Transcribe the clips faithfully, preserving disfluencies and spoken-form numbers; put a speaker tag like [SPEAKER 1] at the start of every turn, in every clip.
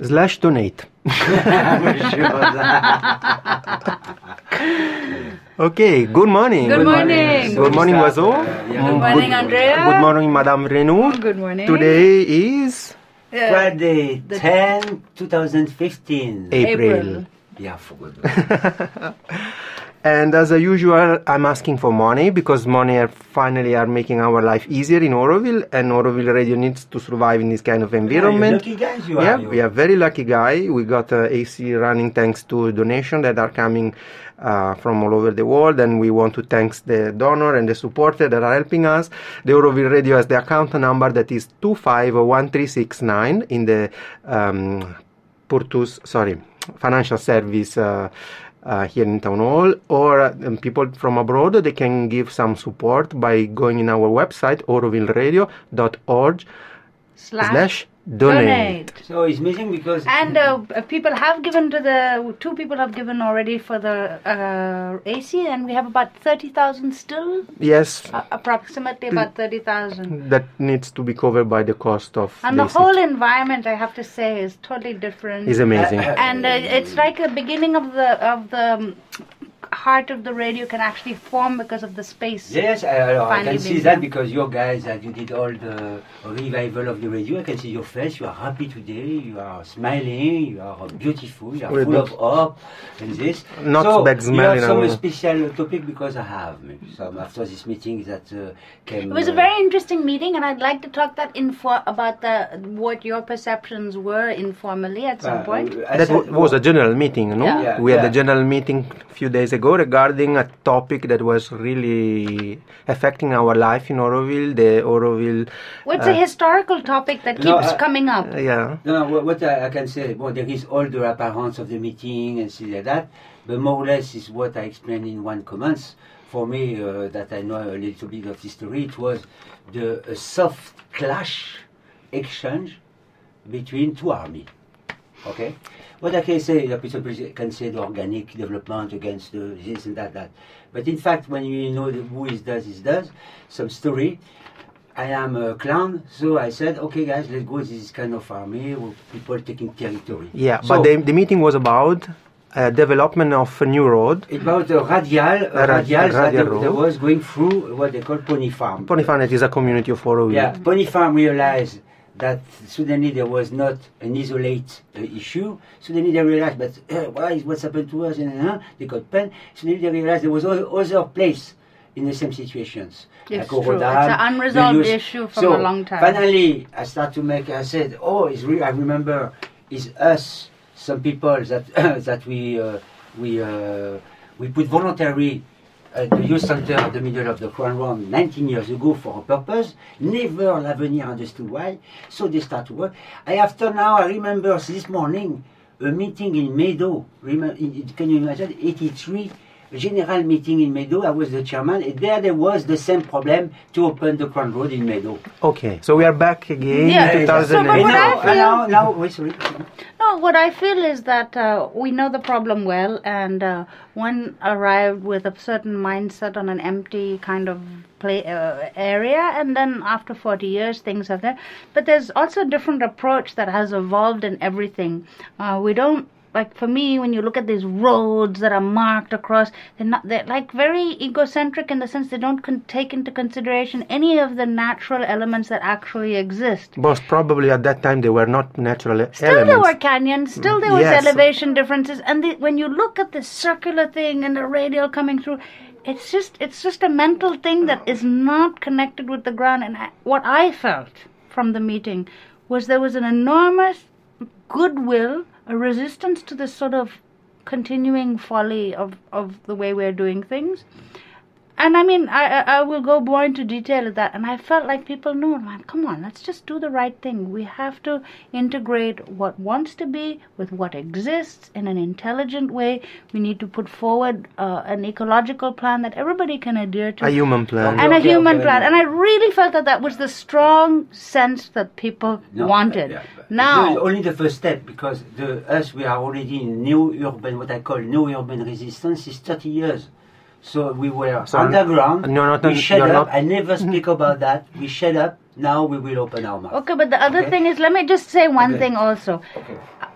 [SPEAKER 1] Slash donate. Okay, good morning.
[SPEAKER 2] Good morning.
[SPEAKER 1] Good morning, Wazo.
[SPEAKER 3] Uh, yeah.
[SPEAKER 2] Good morning, Andrea.
[SPEAKER 1] Good morning, Madame Renou.
[SPEAKER 2] Good morning.
[SPEAKER 1] Today is
[SPEAKER 2] Yeah.
[SPEAKER 3] Friday,
[SPEAKER 2] The-
[SPEAKER 3] ten, twenty fifteen.
[SPEAKER 1] April.
[SPEAKER 2] April.
[SPEAKER 3] Yeah, I forgot.
[SPEAKER 1] And as usual, I'm asking for money because money are finally are making our life easier in Auroville, and Auroville Radio needs to survive in this kind of environment.
[SPEAKER 3] Yeah, lucky guys you
[SPEAKER 1] Yeah,
[SPEAKER 3] are. you.
[SPEAKER 1] we are very lucky guy. We got uh, A C running thanks to donation that are coming uh, from all over the world, and we want to thank the donor and the supporter that are helping us. The Auroville Radio has the account number that is two five one three six nine in the um, Purtus, sorry, financial service uh, uh, here in Town Hall, or um, people from abroad, they can give some support by going in our website, auroville radio dot org
[SPEAKER 2] Slash,
[SPEAKER 1] slash donate.
[SPEAKER 3] So it's amazing because
[SPEAKER 2] And uh, people have given to the, two people have given already for the uh, A C, and we have about thirty thousand still,
[SPEAKER 1] Yes,
[SPEAKER 2] uh, approximately about thirty thousand.
[SPEAKER 1] that needs to be covered by the cost of
[SPEAKER 2] And the
[SPEAKER 1] A C.
[SPEAKER 2] whole environment, I have to say, is totally different.
[SPEAKER 1] Is amazing.
[SPEAKER 2] And uh, it's like the beginning of the of the um, heart of the radio can actually form because of the space.
[SPEAKER 3] yes, I, I, I
[SPEAKER 2] Finally
[SPEAKER 3] can see
[SPEAKER 2] being
[SPEAKER 3] that
[SPEAKER 2] done.
[SPEAKER 3] because your guys that you did all the revival of the radio. I can see your face. You are happy today. You are smiling. You are beautiful. You are
[SPEAKER 1] Well,
[SPEAKER 3] full
[SPEAKER 1] but-
[SPEAKER 3] of hope and this.
[SPEAKER 1] Not
[SPEAKER 3] so
[SPEAKER 1] back
[SPEAKER 3] you
[SPEAKER 1] smiling,
[SPEAKER 3] have some
[SPEAKER 1] I will-
[SPEAKER 3] special topic because I have maybe some after this meeting that uh, came.
[SPEAKER 2] It was a
[SPEAKER 3] uh,
[SPEAKER 2] very interesting meeting, and I'd like to talk that info about the what your perceptions were informally at some
[SPEAKER 3] uh,
[SPEAKER 2] point.
[SPEAKER 3] I
[SPEAKER 1] That
[SPEAKER 3] said-
[SPEAKER 1] w- was a general meeting, no?
[SPEAKER 2] Yeah.
[SPEAKER 3] Yeah,
[SPEAKER 1] We had
[SPEAKER 3] yeah.
[SPEAKER 1] a general meeting a few days ago regarding a topic that was really affecting our life in Auroville, the Auroville.
[SPEAKER 2] Well, it's
[SPEAKER 1] uh,
[SPEAKER 2] a historical topic that keeps
[SPEAKER 3] No, uh,
[SPEAKER 2] coming up.
[SPEAKER 1] Yeah.
[SPEAKER 3] No, no, what, what I, I can say, well, there is all the appearance of the meeting and things like that, but more or less is what I explained in one comments. For me, uh, that I know a little bit of history, it was the a soft clash exchange between two armies. Okay? What I can say, the people can say the organic development against the this and that, that. But in fact, when you know the, who is does, is does, some story, I am a clown, so I said, okay guys, let's go this kind of army with people taking territory.
[SPEAKER 1] Yeah,
[SPEAKER 3] So,
[SPEAKER 1] but the, the meeting was about uh, development of a new road.
[SPEAKER 3] about a radial, a
[SPEAKER 1] A rad-
[SPEAKER 3] radial,
[SPEAKER 1] a
[SPEAKER 3] that,
[SPEAKER 1] radial
[SPEAKER 3] that
[SPEAKER 1] road.
[SPEAKER 3] was going through what they call Pony Farm.
[SPEAKER 1] Pony Farm is a community of Auroville.
[SPEAKER 3] Yeah, Pony Farm realized that suddenly there was not an isolate uh, issue. Suddenly they realized, but uh, why is what's happened to us? And uh, they got pen. Suddenly they realized there was other, other place in the same situations.
[SPEAKER 2] It's
[SPEAKER 3] like
[SPEAKER 2] true.
[SPEAKER 3] Orodam,
[SPEAKER 2] It's an unresolved
[SPEAKER 3] the use-
[SPEAKER 2] issue from
[SPEAKER 3] so
[SPEAKER 2] a long time.
[SPEAKER 3] Finally, I start to make. I said, oh, it's real. I remember, it's us, some people that that we uh, we uh, we put voluntary. Uh, the youth center at the middle of the Crown Round nineteen years ago for a purpose. Never L'Avenir understood why. So they start to work. I after now I remember this morning a meeting in Meadow. Remember, can you imagine? eighty-three a general meeting in Meadow. I was the chairman, and there there was the same problem to open the Crown Road in Meadow.
[SPEAKER 1] Okay, so we are back again
[SPEAKER 2] Yeah,
[SPEAKER 1] in
[SPEAKER 2] so but
[SPEAKER 3] And
[SPEAKER 2] what
[SPEAKER 1] two thousand eight.
[SPEAKER 2] I
[SPEAKER 3] now,
[SPEAKER 2] feel-
[SPEAKER 3] and now, now, wait, sorry.
[SPEAKER 2] No, what I feel is that uh, we know the problem well, and uh, one arrived with a certain mindset on an empty kind of play uh, area, and then after forty years, things have there. But there's also a different approach that has evolved in everything. Uh, we don't. Like for me, when you look at these roads that are marked across, they're not, they're like very egocentric in the sense they don't con- take into consideration any of the natural elements that actually exist.
[SPEAKER 1] Most probably at that time they were not natural
[SPEAKER 2] Still
[SPEAKER 1] elements.
[SPEAKER 2] there were canyons, still there was
[SPEAKER 1] Yes.
[SPEAKER 2] elevation differences, and the, when you look at the circular thing and the radial coming through, it's just it's just a mental thing that is not connected with the ground. And I, what I felt from the meeting was there was an enormous goodwill, a resistance to this sort of continuing folly of, of the way we're doing things. And I mean, I, I I will go more into detail of that. And I felt like people knew, man, come on, let's just do the right thing. We have to integrate what wants to be with what exists in an intelligent way. We need to put forward uh, an ecological plan that everybody can adhere to.
[SPEAKER 1] A human plan.
[SPEAKER 2] and a
[SPEAKER 3] Okay,
[SPEAKER 2] human
[SPEAKER 3] okay,
[SPEAKER 2] plan.
[SPEAKER 3] no.
[SPEAKER 2] And I really felt that that was the strong sense that people
[SPEAKER 3] No,
[SPEAKER 2] wanted.
[SPEAKER 3] yeah, but
[SPEAKER 2] Now,
[SPEAKER 3] it's only the first step, because the us we are already in new urban, what I call new urban resistance is thirty years. So we were
[SPEAKER 1] So
[SPEAKER 3] underground.
[SPEAKER 1] no, no, no,
[SPEAKER 3] we shut
[SPEAKER 1] you're
[SPEAKER 3] up.
[SPEAKER 1] not-
[SPEAKER 3] I never speak about that. We shut up. Now we will open our mouth.
[SPEAKER 2] okay, but the other
[SPEAKER 3] Okay.
[SPEAKER 2] thing is, let me just say one
[SPEAKER 3] Okay.
[SPEAKER 2] thing also.
[SPEAKER 3] Okay.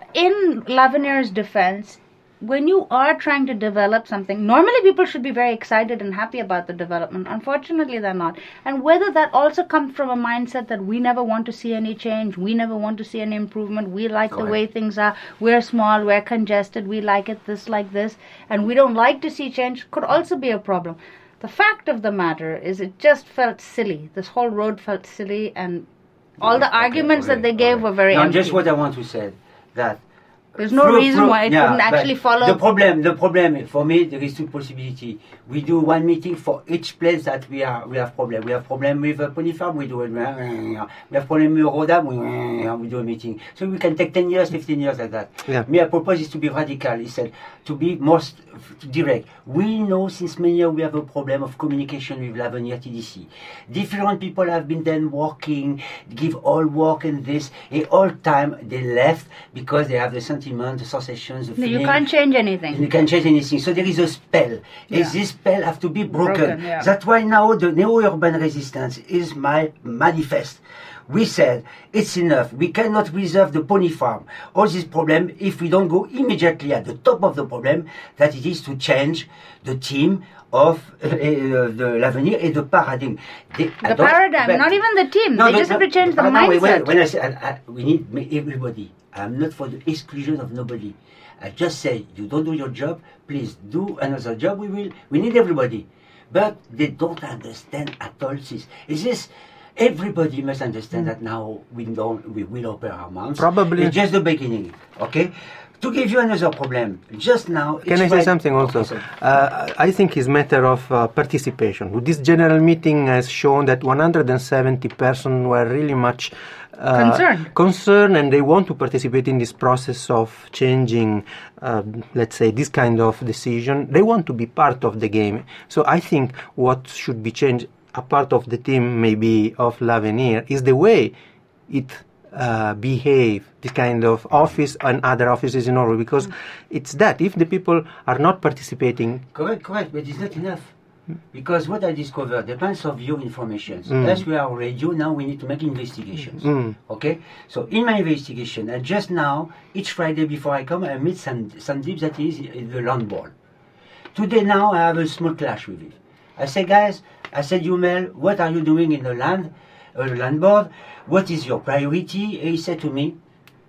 [SPEAKER 2] in Lavernier's defense, when you are trying to develop something, normally people should be very excited and happy about the development. Unfortunately, they're not. And whether that also comes from a mindset that we never want to see any change, we never want to see any improvement, we like
[SPEAKER 3] Correct.
[SPEAKER 2] the way things are, we're small, we're congested, we like it this like this, and we don't like to see change, could also be a problem. The fact of the matter is it just felt silly. This whole road felt silly, and all the
[SPEAKER 3] Okay,
[SPEAKER 2] arguments
[SPEAKER 3] okay,
[SPEAKER 2] that they gave
[SPEAKER 3] okay.
[SPEAKER 2] were very
[SPEAKER 3] Now,
[SPEAKER 2] empty.
[SPEAKER 3] just what I want to say, that
[SPEAKER 2] There's no
[SPEAKER 3] Through-
[SPEAKER 2] reason
[SPEAKER 3] through-
[SPEAKER 2] why it
[SPEAKER 3] yeah,
[SPEAKER 2] couldn't actually
[SPEAKER 3] but
[SPEAKER 2] follow.
[SPEAKER 3] The problem, the problem for me, there is two possibility. We do one meeting for each place that we are, we have problem. We have problem with uh, Pony Farm, we do it. We have problem with Rodam, we, we do a meeting. So we can take ten years, fifteen years like that.
[SPEAKER 1] Yeah.
[SPEAKER 3] Me, I propose is to be radical. He said to be most direct. We know since many years we have a problem of communication with Lavenier T D C. Different people have been then working, give all work and this, and all time they left because they have the sentiment, the sensations, the
[SPEAKER 2] No,
[SPEAKER 3] feeling.
[SPEAKER 2] you can't change anything.
[SPEAKER 3] You can change anything. So there is a spell.
[SPEAKER 2] Yeah.
[SPEAKER 3] And this spell have to be broken.
[SPEAKER 2] Broken, yeah.
[SPEAKER 3] That's why now the neo-urban resistance is my manifest. We said, it's enough. We cannot resolve the pony farm. All this problem, if we don't go immediately at the top of the problem, that it is to change the team of uh, uh, the l'avenir and the paradigm. They- I
[SPEAKER 2] The
[SPEAKER 3] don't-
[SPEAKER 2] paradigm,
[SPEAKER 3] but-
[SPEAKER 2] not even the team.
[SPEAKER 3] No,
[SPEAKER 2] they
[SPEAKER 3] but-
[SPEAKER 2] just have to
[SPEAKER 3] but-
[SPEAKER 2] change the
[SPEAKER 3] but no, wait,
[SPEAKER 2] mindset.
[SPEAKER 3] wait, when I say I, I, we need ma- everybody, I'm not for the exclusion of nobody. I just say you don't do your job, please do another job. We will. We need everybody, but they don't understand at all this. Is this? Everybody must understand that now we don't. We will open our mouths.
[SPEAKER 1] Probably.
[SPEAKER 3] It's just the beginning. Okay. To give you another problem, just now.
[SPEAKER 1] Can
[SPEAKER 3] it's
[SPEAKER 1] I say
[SPEAKER 3] right-
[SPEAKER 1] something also?
[SPEAKER 3] Okay, so-
[SPEAKER 1] Uh, I think it's matter of uh, participation. This general meeting has shown that one hundred seventy persons were really much uh,
[SPEAKER 2] Concerned.
[SPEAKER 1] concerned, and they want to participate in this process of changing, uh, let's say, this kind of decision. They want to be part of the game. So I think what should be changed, a part of the team maybe of L'Avenir, is the way it uh, behave, this kind of office and other offices in Norway, because it's that if the people are not participating,
[SPEAKER 3] Correct, correct, but it's not enough. Because what I discovered depends on your information.
[SPEAKER 1] Mm.
[SPEAKER 3] As we are radio, now we need to make investigations.
[SPEAKER 1] Mm.
[SPEAKER 3] Okay? So in my investigation, and just now, each Friday before I come, I meet some Sandeep that is in the land board. Today now, I have a small clash with him. I say, guys, I said, Yumel, what are you doing in the land, uh, land board? What is your priority? And he said to me,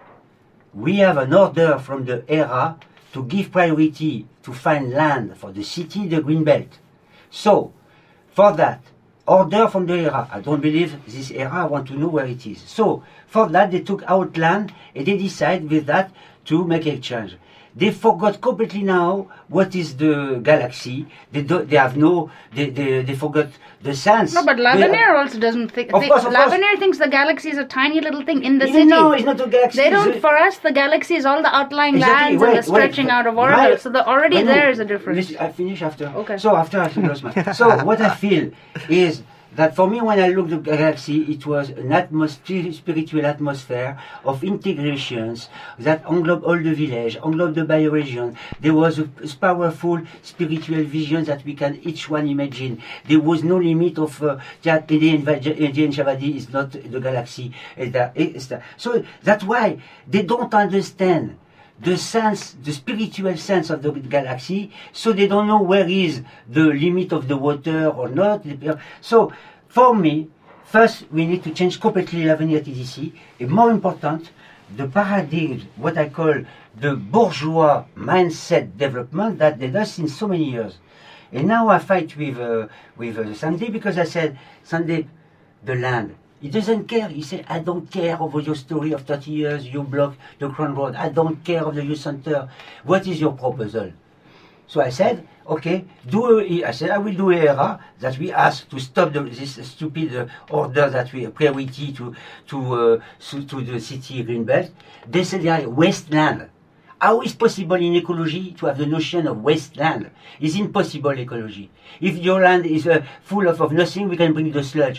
[SPEAKER 3] we have an order from the E R A to give priority to find land for the city, the green belt. So, for that, order from the E R A. I don't believe this E R A, I want to know where it is. So, for that, they took out land and they decide with that to make a change. They forgot completely now what is the galaxy. They do, they have no, they, they, they forgot the sense.
[SPEAKER 2] No, but
[SPEAKER 3] They-
[SPEAKER 2] Lavenier also doesn't think.
[SPEAKER 3] Of
[SPEAKER 2] think
[SPEAKER 3] course, of course.
[SPEAKER 2] Lavenier thinks the galaxy is a tiny little thing in the
[SPEAKER 3] No,
[SPEAKER 2] city.
[SPEAKER 3] no, it's not a galaxy.
[SPEAKER 2] They
[SPEAKER 3] it's
[SPEAKER 2] don't.
[SPEAKER 3] a-
[SPEAKER 2] For us, the galaxy is all the outlying
[SPEAKER 3] Exactly.
[SPEAKER 2] lands
[SPEAKER 3] Wait,
[SPEAKER 2] and the
[SPEAKER 3] wait.
[SPEAKER 2] stretching out of
[SPEAKER 3] My-
[SPEAKER 2] orbit. So the, already
[SPEAKER 3] No, no.
[SPEAKER 2] there is a difference.
[SPEAKER 3] Listen, I finish after.
[SPEAKER 2] Okay.
[SPEAKER 3] So after I close my. So what I feel is that for me, when I look at the galaxy, it was an atmosphere, spiritual atmosphere of integrations that englobe all the village, englobe the bioregion. There was a, a powerful spiritual vision that we can each one imagine. There was no limit of uh, that Indian Shavadi is not the galaxy. and that- it's that. So that's why they don't understand the sense, the spiritual sense of the galaxy, so they don't know where is the limit of the water or not. So, for me, first we need to change completely L'Avenir T D C, and more important, the paradigm, what I call the bourgeois mindset development that they does in so many years. And now I fight with uh, with uh, Sandeep because I said, Sandeep, the land. He doesn't care. He said, I don't care over your story of thirty years, you block the Crown Road. I don't care of the youth center. What is your proposal? So I said, okay, do a, I said, I will do a E R A that we ask to stop the, this stupid uh, order that we priority to, to, uh, to, to the city green belt. They said, yeah, wasteland. How is possible in ecology to have the notion of wasteland? It's impossible ecology. If your land is uh, full of, of nothing, we can bring the sludge.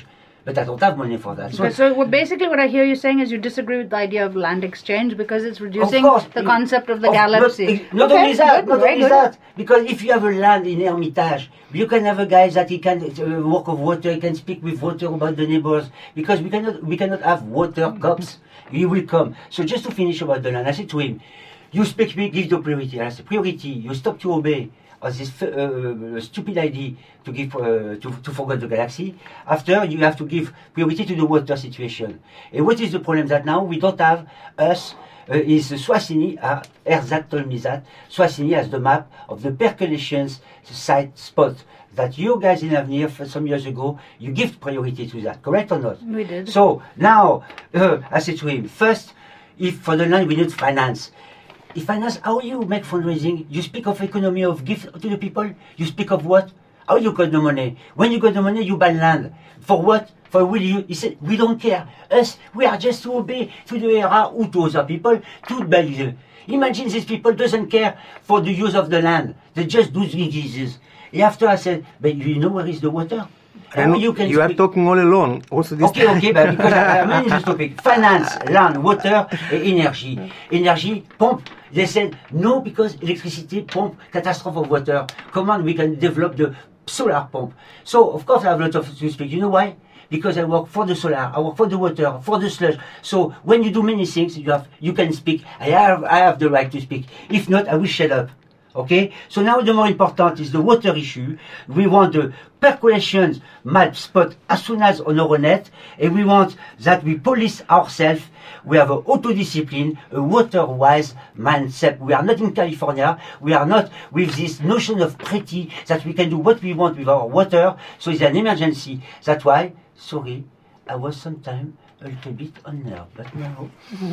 [SPEAKER 3] but I don't have money for that.
[SPEAKER 2] Okay, so what basically what I hear you saying is you disagree with the idea of land exchange because it's reducing
[SPEAKER 3] Of course,
[SPEAKER 2] the
[SPEAKER 3] it-
[SPEAKER 2] concept of the
[SPEAKER 3] of-
[SPEAKER 2] galaxy.
[SPEAKER 3] Not, not
[SPEAKER 2] Okay,
[SPEAKER 3] only that,
[SPEAKER 2] good,
[SPEAKER 3] not
[SPEAKER 2] very
[SPEAKER 3] only
[SPEAKER 2] good.
[SPEAKER 3] that, because if you have a land in Hermitage, you can have a guy that he can uh, work of water, he can speak with water about the neighbors, because we cannot we cannot have water cops. He will come. So just to finish about the land, I said to him, you speak me, give the priority. I said, priority, you stop to obey of this uh, stupid idea to give uh, to, to forget the galaxy. After, you have to give priority to the water situation. And what is the problem that now we don't have us? Uh, is Soissons, uh, Herzog told me that Soissons has the map of the percolations site spot that you guys in Avenir for some years ago, you give priority to that, correct or not?
[SPEAKER 2] We did.
[SPEAKER 3] So now, uh, I said to him, first, if for the land we need finance. If finance, how you make fundraising? You speak of economy of gift to the people. You speak of what? How you got the money? When you got the money, you buy land. For what? For will you? He said, we don't care. Us, we are just to obey to the era or to other people to buy. Imagine these people doesn't care for the use of the land. They just do things. And after I said, but you know where is the water?
[SPEAKER 1] And
[SPEAKER 3] you can
[SPEAKER 1] you are
[SPEAKER 3] speak-
[SPEAKER 1] talking all alone. Also this
[SPEAKER 3] Okay, okay, but because I, I'm in this topic. Finance, land, water, and energy. Energy, pump. They said no because electricity, pump, catastrophe of water. Come on, we can develop the solar pump. So, of course, I have a lot of to speak. You know why? Because I work for the solar, I work for the water, for the sludge. So, when you do many things, you have, you can speak. I have, I have the right to speak. If not, I will shut up. Okay, so now the more important is the water issue. We want the percolations map spot as soon as on Euronet, and we want that we police ourselves. We have a auto-discipline, a water-wise mindset. We are not in California. We are not with this notion of pretty that we can do what we want with our water. So it's an emergency. That's why, sorry, I was sometimes a little bit unnerved, but now,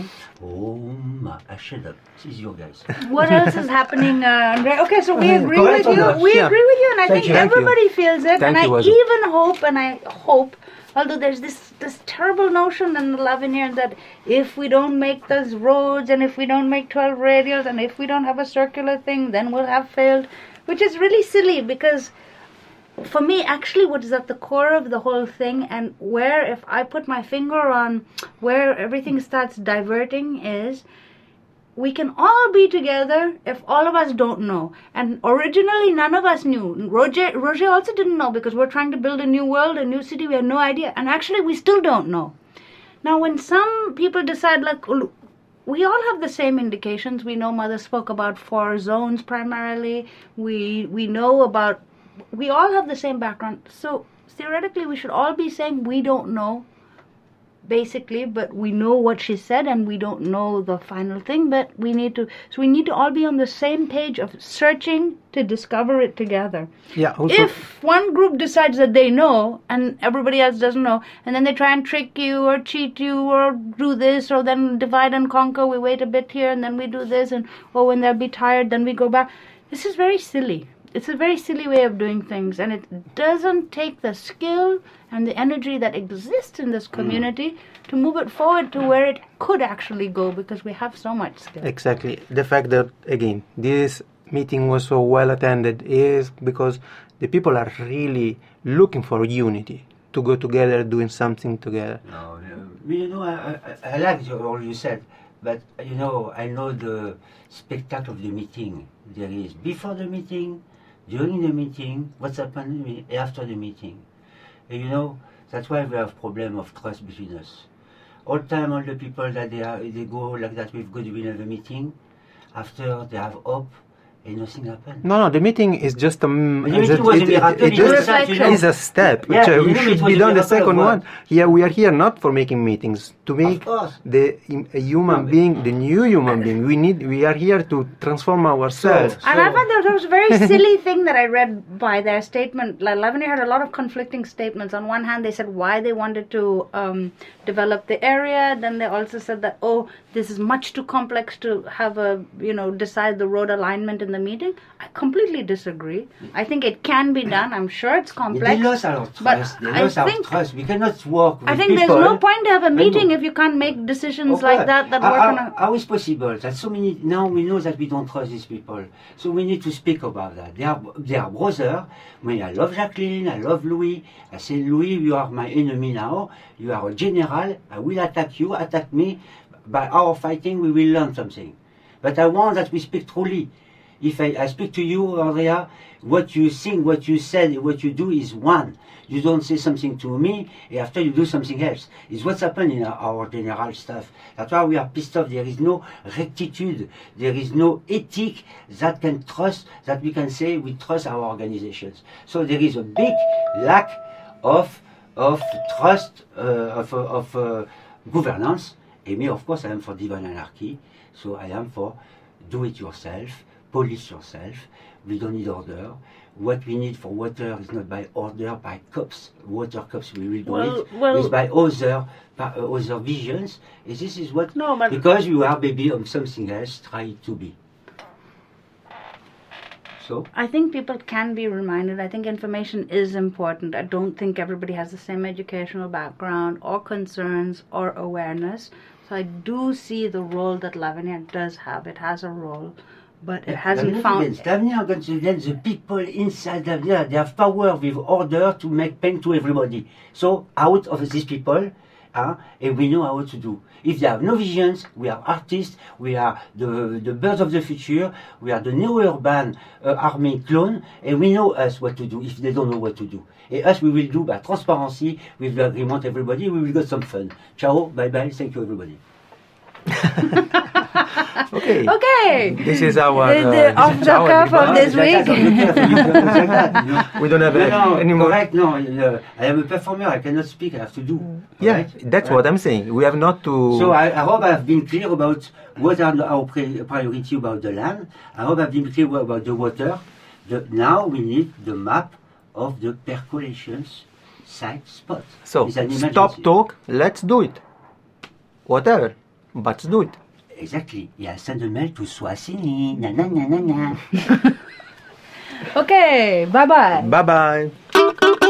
[SPEAKER 3] oh my, I shut up. This is your guys.
[SPEAKER 2] What else is happening, uh, Andre? Okay, so we agree
[SPEAKER 3] Correct
[SPEAKER 2] with
[SPEAKER 3] or
[SPEAKER 2] you.
[SPEAKER 3] not?
[SPEAKER 2] We
[SPEAKER 1] Yeah.
[SPEAKER 2] agree with you, and I
[SPEAKER 3] Thank
[SPEAKER 2] think
[SPEAKER 3] you.
[SPEAKER 1] Thank you.
[SPEAKER 2] everybody feels it.
[SPEAKER 1] Thank
[SPEAKER 2] and
[SPEAKER 1] you,
[SPEAKER 2] I
[SPEAKER 1] Wazoo.
[SPEAKER 2] even hope, and I hope, although there's this this terrible notion in the L'Avenir that if we don't make those roads, and if we don't make twelve radials, and if we don't have a circular thing, then we'll have failed, which is really silly because. For me, actually, what is at the core of the whole thing, and where, if I put my finger on where everything starts diverting, is we can all be together if all of us don't know. And originally, none of us knew. Roger, Roger also didn't know because we're trying to build a new world, a new city. We had no idea. And actually, we still don't know. Now, when some people decide, like, we all have the same indications. We know Mother spoke about four zones primarily. We we know about. We all have the same background, so theoretically we should all be saying we don't know, basically, but we know what she said and we don't know the final thing, but we need to, so we need to all be on the same page of searching to discover it together.
[SPEAKER 1] Yeah, also,
[SPEAKER 2] If one group decides that they know and everybody else doesn't know, and then they try and trick you or cheat you or do this or then divide and conquer, we wait a bit here and then we do this, and oh, when they'll be tired, then we go back. This is very silly. It's a very silly way of doing things, and it doesn't take the skill and the energy that exists in this community to move it forward to where it could actually go, because we have so much skill.
[SPEAKER 1] exactly. The fact that, again, this meeting was so well attended is because the people are really looking for unity, to go together, doing something together.
[SPEAKER 3] No, no. You know, I, I, I like all you said, but you know, I know the spectacle of the meeting. There is before the meeting, during the meeting, what's happening after the meeting. And you know, that's why we have problem of trust between us. All time, all the people that they are, they go like that with goodwill at the meeting. After they have hope, and nothing happened.
[SPEAKER 1] No, no, the meeting is just a, mm,
[SPEAKER 3] The meeting
[SPEAKER 1] it,
[SPEAKER 3] was a
[SPEAKER 1] it,
[SPEAKER 3] miracle.
[SPEAKER 1] it
[SPEAKER 3] It
[SPEAKER 1] just
[SPEAKER 2] was like, you know,
[SPEAKER 1] is a step.
[SPEAKER 3] Yeah,
[SPEAKER 1] which, uh,
[SPEAKER 3] you
[SPEAKER 1] we
[SPEAKER 3] know,
[SPEAKER 1] should
[SPEAKER 3] it was
[SPEAKER 1] be
[SPEAKER 3] a
[SPEAKER 1] done the
[SPEAKER 3] miracle
[SPEAKER 1] second
[SPEAKER 3] of
[SPEAKER 1] one.
[SPEAKER 3] what?
[SPEAKER 1] Here we are here not for making meetings, to make
[SPEAKER 3] course.
[SPEAKER 1] the im- a human
[SPEAKER 3] No, but-
[SPEAKER 1] being, the new human being. We need. We are here to transform ourselves.
[SPEAKER 3] So-
[SPEAKER 2] And I thought there was a very silly thing that I read by their statement. Like, L'Avenir had a lot of conflicting statements. On one hand, they said why they wanted to um, develop the area. Then they also said that, oh, this is much too complex to have a, you know, decide the road alignment in the the meeting. I completely disagree. I think it can be done. I'm sure it's complex.
[SPEAKER 3] They lost our
[SPEAKER 2] but
[SPEAKER 3] trust. They
[SPEAKER 2] I
[SPEAKER 3] lost our
[SPEAKER 2] think-
[SPEAKER 3] trust. We cannot work with
[SPEAKER 2] I think
[SPEAKER 3] people.
[SPEAKER 2] there's no point to have a
[SPEAKER 3] I know.
[SPEAKER 2] meeting if you can't make decisions
[SPEAKER 3] Okay.
[SPEAKER 2] like that that
[SPEAKER 3] how,
[SPEAKER 2] work on
[SPEAKER 3] how,
[SPEAKER 2] a...
[SPEAKER 3] how is possible that so many now we know that we don't trust these people, so we need to speak about that. They are they are brothers. When I love Jacqueline, I love Louis. I say, Louis, you are my enemy now. You are a general. I will attack you. Attack me. By our fighting, we will learn something. But I want that we speak truly. If I, I speak to you, Andrea, what you think, what you said, what you do is one. You don't say something to me, and after you do something else. It's what's happened in our, our general stuff. That's why we are pissed off. There is no rectitude. There is no ethic that can trust, that we can say we trust our organizations. So there is a big lack of, of trust, uh, of, of uh, governance. And me, of course, I am for divine anarchy. So I am for do it yourself, police yourself. We don't need order. What we need for water is not by order, by cups. Water cups, we will do
[SPEAKER 2] Well-
[SPEAKER 3] it.
[SPEAKER 2] well-
[SPEAKER 3] It's by other, by uh, other visions. And this is what,
[SPEAKER 2] No, but-
[SPEAKER 3] because you are maybe on something else, try to be. So,
[SPEAKER 2] I think people can be reminded. I think information is important. I don't think everybody has the same educational background or concerns or awareness. So I do see the role that Lavinia does have. It has a role, but it hasn't
[SPEAKER 3] I'm not
[SPEAKER 2] found...
[SPEAKER 3] against Lavinia, I'm against the people inside Lavinia. They have power with order to make pain to everybody. So out of these people, uh, and we know how to do. If they have no visions, we are artists, we are the, the birds of the future, we are the neo-urban uh, army clone, and we know us what to do if they don't know what to do. And us, we will do by transparency, with the agreement everybody, we will get some fun. Ciao, bye-bye, thank you everybody.
[SPEAKER 1] Okay.
[SPEAKER 2] Okay.
[SPEAKER 1] This is our
[SPEAKER 2] The-
[SPEAKER 1] uh,
[SPEAKER 2] the
[SPEAKER 1] this
[SPEAKER 2] off
[SPEAKER 1] is
[SPEAKER 2] the
[SPEAKER 1] our
[SPEAKER 2] cuff of
[SPEAKER 1] debate.
[SPEAKER 2] this
[SPEAKER 3] Like
[SPEAKER 2] week.
[SPEAKER 3] that, off the cuff, you can say that, you know.
[SPEAKER 1] We don't have
[SPEAKER 3] No, no,
[SPEAKER 1] any more.
[SPEAKER 3] correct, no. Uh, I am a performer, I cannot speak, I have to do.
[SPEAKER 1] Yeah,
[SPEAKER 3] Right?
[SPEAKER 1] that's
[SPEAKER 3] Right.
[SPEAKER 1] what I'm saying. We have not to.
[SPEAKER 3] So I, I hope I have been clear about what are the- our pri- priority about the land. I hope I've been clear about the water. The, now we need the map of the percolations site spot.
[SPEAKER 1] so
[SPEAKER 3] It's an
[SPEAKER 1] stop
[SPEAKER 3] emergency.
[SPEAKER 1] talk. Let's do it. Whatever, but let's do it.
[SPEAKER 3] Exactly. Et elle send a mail to Swasini. Na na na na na.
[SPEAKER 2] Okay. Bye-bye.
[SPEAKER 1] Bye bye.